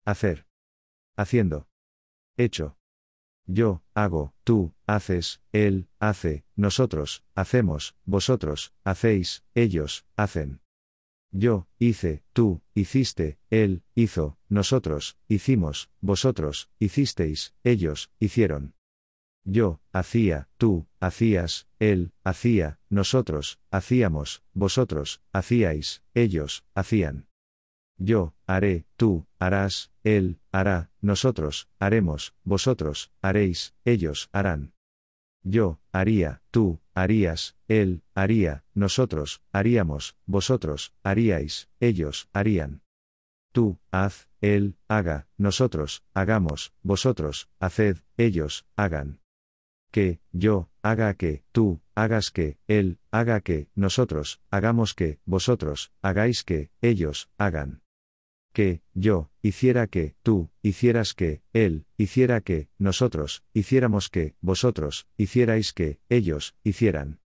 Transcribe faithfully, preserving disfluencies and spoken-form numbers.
hacer. Haciendo. Hecho. Yo, hago, tú, haces, él, hace, nosotros, hacemos, vosotros, hacéis, ellos, hacen. Yo, hice, tú, hiciste, él, hizo, nosotros, hicimos, vosotros, hicisteis, ellos, hicieron. Yo, hacía, tú, hacías, él, hacía, nosotros, hacíamos, vosotros, hacíais, ellos, hacían. Yo, haré, tú, harás, él, hará, nosotros, haremos, vosotros, haréis, ellos, harán. Yo, haría, tú, harías, él, haría, nosotros, haríamos, vosotros, haríais, ellos, harían. Tú, haz, él, haga, nosotros, hagamos, vosotros, haced, ellos, hagan. Que, yo, haga que, tú, hagas que, él, haga que, nosotros, hagamos que, vosotros, hagáis que, ellos, hagan. Que, yo, hiciera que, tú, hicieras que, él, hiciera que, nosotros, hiciéramos que, vosotros, hicierais que, ellos, hicieran.